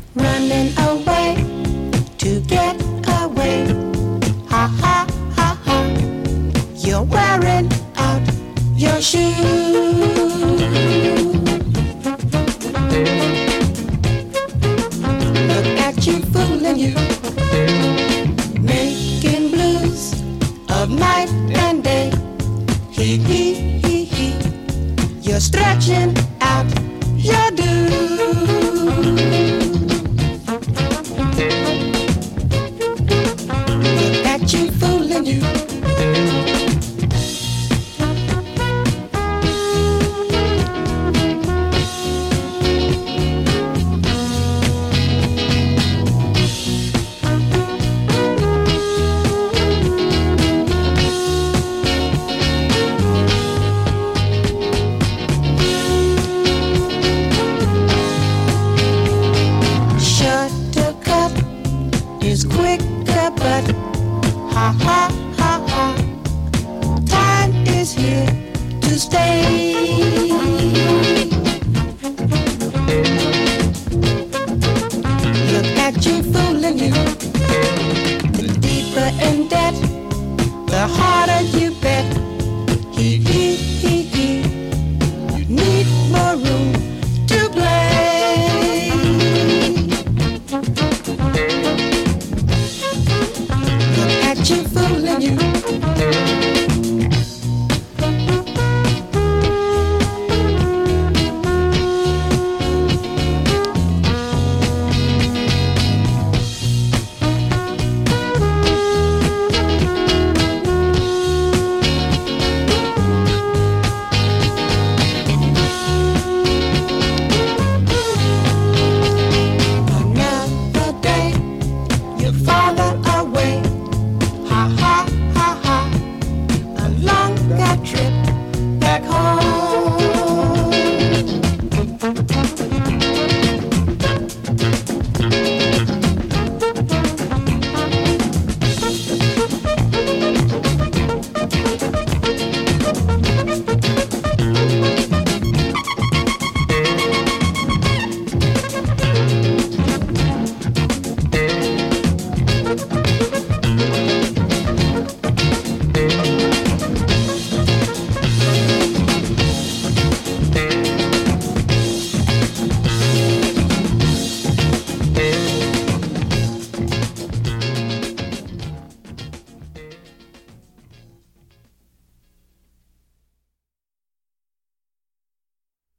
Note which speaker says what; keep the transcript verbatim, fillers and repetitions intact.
Speaker 1: running away to get away. Ha ha ha ha. You're wearing out your shoes. Look at you fooling you, making blues of night and day. Hee hee hee hee. You're stretching